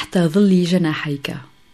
تحت ظل جناحيك.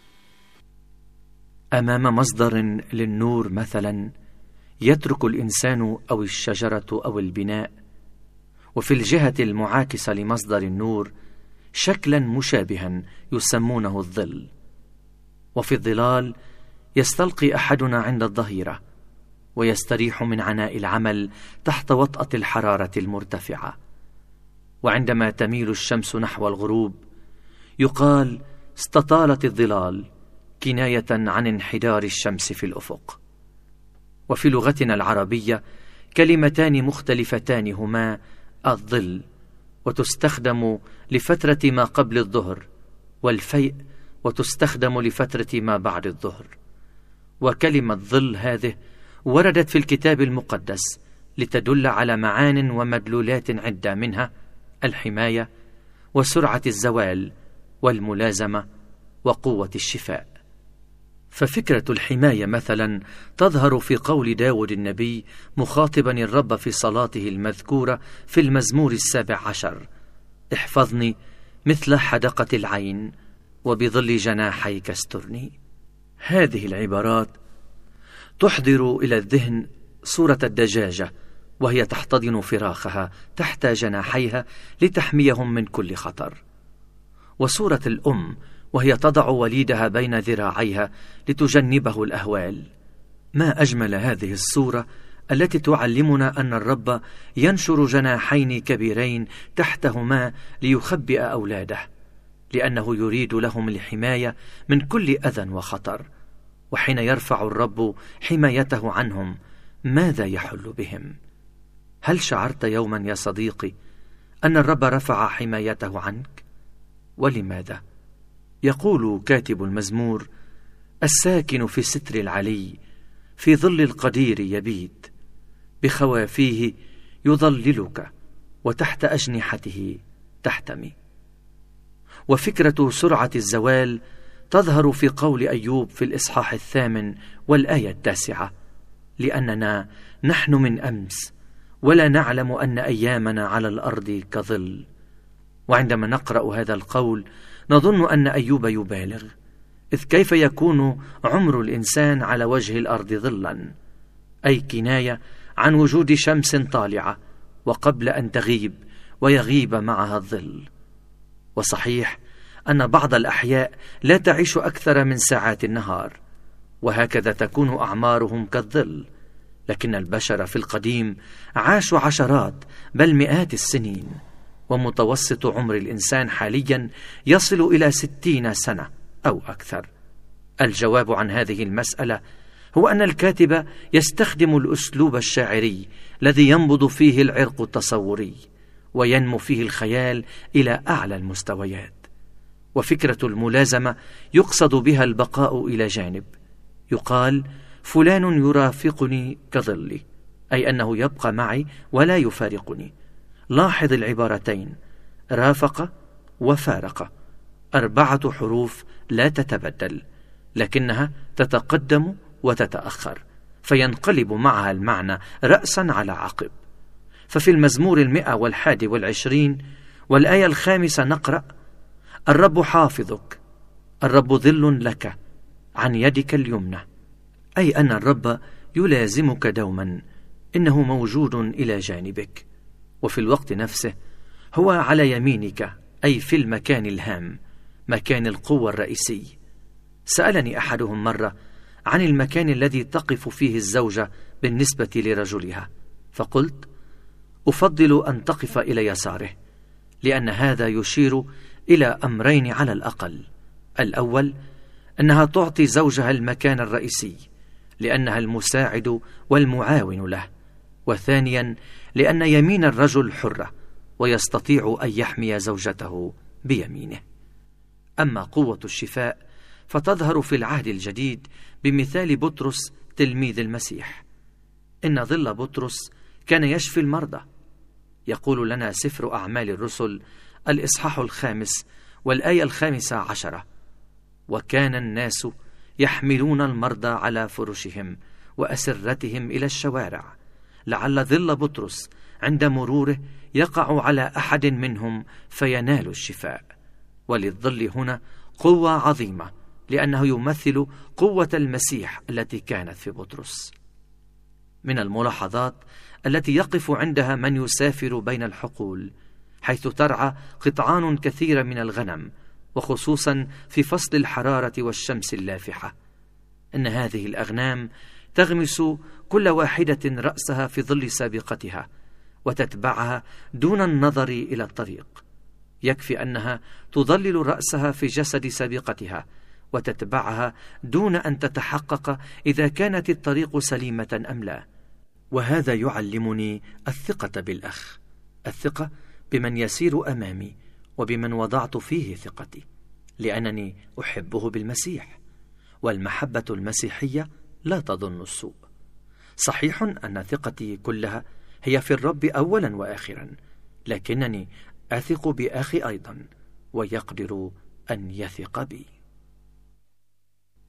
أمام مصدر للنور مثلا يترك الإنسان أو الشجرة أو البناء، وفي الجهة المعاكسة لمصدر النور شكلا مشابها يسمونه الظل. وفي الظلال يستلقي أحدنا عند الظهيرة ويستريح من عناء العمل تحت وطأة الحرارة المرتفعة، وعندما تميل الشمس نحو الغروب يقال استطالت الظلال، كناية عن انحدار الشمس في الأفق. وفي لغتنا العربية كلمتان مختلفتان هما الظل، وتستخدم لفترة ما قبل الظهر، والفيء، وتستخدم لفترة ما بعد الظهر. وكلمة ظل هذه وردت في الكتاب المقدس لتدل على معان ومدلولات عدة، منها الحماية وسرعة الزوال والملازمة وقوة الشفاء. ففكرة الحماية مثلا تظهر في قول داود النبي مخاطبا الرب في صلاته المذكورة في المزمور 17: احفظني مثل حدقة العين وبظل جناحيك استرني. هذه العبارات تحضر إلى الذهن صورة الدجاجة وهي تحتضن فراخها تحت جناحيها لتحميهم من كل خطر، وصورة الأم وهي تضع وليدها بين ذراعيها لتجنبه الأهوال. ما أجمل هذه الصورة التي تعلمنا أن الرب ينشر جناحين كبيرين تحتهما ليخبئ أولاده، لأنه يريد لهم الحماية من كل أذى وخطر. وحين يرفع الرب حمايته عنهم ماذا يحل بهم؟ هل شعرت يوما يا صديقي أن الرب رفع حمايته عنك؟ ولماذا؟ يقول كاتب المزمور: الساكن في ستر العلي في ظل القدير يبيت، بخوافيه يظللك وتحت أجنحته تحتمي. وفكرة سرعة الزوال تظهر في قول أيوب في الإصحاح 8 والآية 9: لأننا نحن من أمس ولا نعلم أن أيامنا على الأرض كظل. وعندما نقرأ هذا القول نظن أن أيوب يبالغ، إذ كيف يكون عمر الإنسان على وجه الأرض ظلا؟ أي كناية عن وجود شمس طالعة وقبل أن تغيب ويغيب معها الظل. وصحيح أن بعض الأحياء لا تعيش أكثر من ساعات النهار، وهكذا تكون أعمارهم كالظل، لكن البشر في القديم عاشوا عشرات بل مئات السنين، ومتوسط عمر الإنسان حاليا يصل إلى 60 سنة أو أكثر. الجواب عن هذه المسألة هو أن الكاتب يستخدم الأسلوب الشاعري الذي ينبض فيه العرق التصوري وينمو فيه الخيال إلى أعلى المستويات. وفكرة الملازمة يقصد بها البقاء إلى جانب. يقال: فلان يرافقني كظلي، أي أنه يبقى معي ولا يفارقني. لاحظ العبارتين: رافق وفارق، 4 حروف لا تتبدل، لكنها تتقدم وتتأخر، فينقلب معها المعنى رأسا على عقب. ففي المزمور 121 والآية 5 نقرأ: الرب حافظك، الرب ظل لك عن يدك اليمنى، أي أن الرب يلازمك دوما، إنه موجود إلى جانبك، وفي الوقت نفسه هو على يمينك، أي في المكان الهام، مكان القوة الرئيسي. سألني أحدهم مرة عن المكان الذي تقف فيه الزوجة بالنسبة لرجلها، فقلت: أفضل أن تقف إلى يساره، لأن هذا يشير إلى أمرين على الأقل. الأول أنها تعطي زوجها المكان الرئيسي لأنها المساعد والمعاون له، وثانيا لأن يمين الرجل حرة ويستطيع أن يحمي زوجته بيمينه. أما قوة الشفاء فتظهر في العهد الجديد بمثال بطرس تلميذ المسيح. إن ظل بطرس كان يشفي المرضى. يقول لنا سفر أعمال الرسل الإصحاح 5 والآية 15: وكان الناس يحملون المرضى على فرشهم وأسرتهم إلى الشوارع، لعل ظل بطرس عند مروره يقع على أحد منهم فينال الشفاء. وللظل هنا قوة عظيمة، لأنه يمثل قوة المسيح التي كانت في بطرس. من الملاحظات التي يقف عندها من يسافر بين الحقول، حيث ترعى قطعان كثيرة من الغنم، وخصوصا في فصل الحرارة والشمس اللافحة، أن هذه الأغنام تغمس كل واحدة رأسها في ظل سابقتها وتتبعها دون النظر إلى الطريق. يكفي أنها تظلل رأسها في جسد سابقتها وتتبعها دون أن تتحقق إذا كانت الطريق سليمة أم لا. وهذا يعلمني الثقة بالأخ، الثقة بمن يسير أمامي وبمن وضعت فيه ثقتي، لأنني أحبه بالمسيح، والمحبة المسيحية لا تظن السوء. صحيح أن ثقتي كلها هي في الرب أولا وآخرا، لكنني أثق بأخي أيضا، ويقدر أن يثق بي.